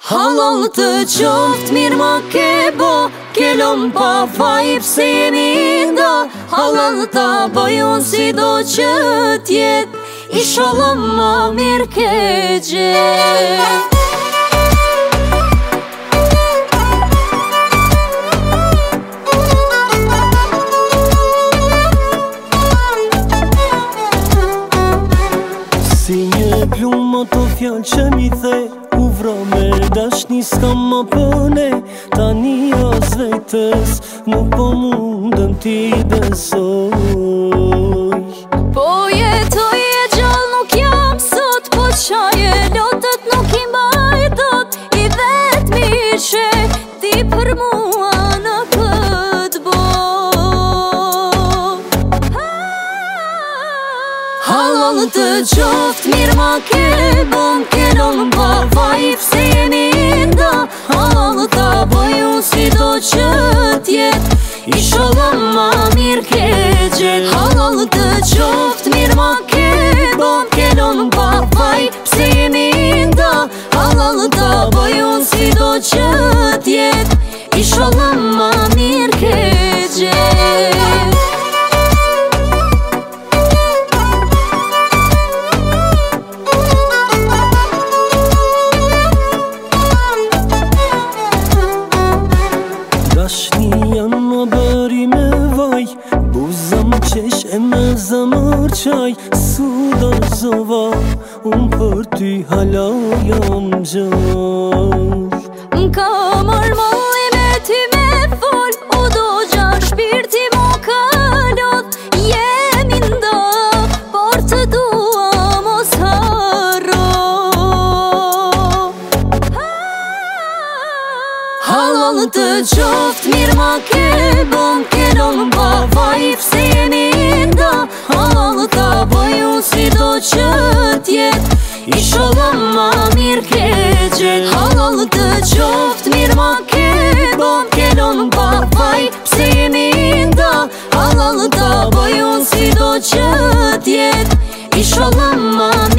Halal të qoft mirë ma ke bo, kelon pa faj pse jemi ndo. Halal ta bëj unë si do që tjet, inshallah ma mirë ke gjet. Si një plumë ato fjallë që mi the, u vra me dashni s'kam ma pëne. Tani as vetës nuk po mundëm ti besoj. Po jetoj e gjallë nuk jam sot, po qaj e lotët nuk i mbaj dot. I vetë mi ishe ti për mua në këtë bot. Halal të qoft mirë ma ke bon, kelon pa vaj pse jemi ndo. Halal ta bëj unë si do që tjet, inshallah ma mirë ke gjet. Halal të qoft mirë ma ke bon, kelon pa vaj pse jemi ndo. Halal ta bëj unë si do që tjet, inshallah ma mirë ke gjet. Dashni janë më bëri me vaj, buzëm qesh e me zëmër qaj. Su do zova, unë për ty hala jam gjall. M'ka marrë malli me ty me fol, u do gja shpirti mu ka lot. Jemi ndo, por të dua mos harro. Halal të qoft mirë ma ke bon, kelon pa vaj pse jemi ndo. Halal ta bëj unë si do që tjet, inshallah ma mirë ke gjet. Halal të qoft mirë ma ke bon, kelon pa vaj pse jemi ndo. Halal ta bëj unë si do që tjet, inshallah ma